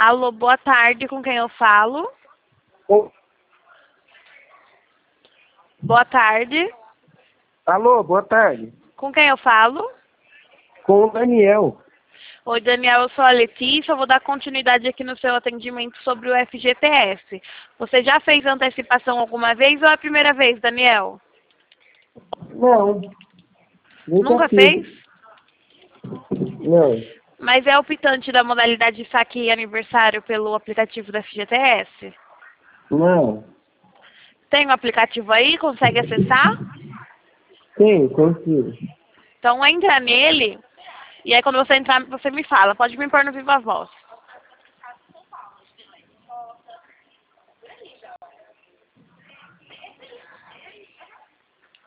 Alô, boa tarde, com quem eu falo? Ô, Boa tarde, alô, boa tarde. com quem eu falo? Com o Daniel. Oi, Daniel, eu sou a Letícia, eu vou dar continuidade aqui no seu atendimento sobre o FGTS. Você já fez antecipação alguma vez ou é a primeira vez, Daniel? Não, Nunca nunca fez? fiz. Não, Mas é optante da modalidade saque e aniversário pelo aplicativo do FGTS? não. Tem o aplicativo aí? Consegue acessar? Sim, consigo. Então entra nele e aí quando você entrar você me fala. Pode me pôr no Viva Voz.